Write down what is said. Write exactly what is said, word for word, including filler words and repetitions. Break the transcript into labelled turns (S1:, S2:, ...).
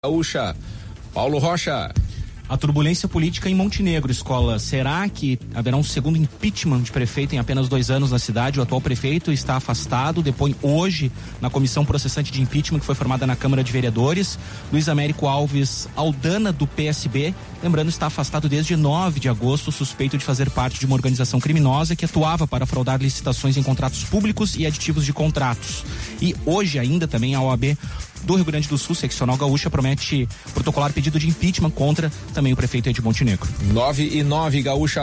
S1: Gaúcha, Paulo Rocha.
S2: A turbulência política em Montenegro, Escola. Será que haverá um segundo impeachment de prefeito em apenas dois anos na cidade? O atual prefeito está afastado, depõe hoje na comissão processante de impeachment que foi formada na Câmara de Vereadores. Luiz Américo Alves Aldana, do P S B, lembrando, está afastado desde nove de agosto, suspeito de fazer parte de uma organização criminosa que atuava para fraudar licitações em contratos públicos e aditivos de contratos. E hoje ainda também a O A B do Rio Grande do Sul, seccional gaúcha, promete protocolar pedido de impeachment contra também o prefeito de Montenegro.
S1: nove e nove, Gaúcha.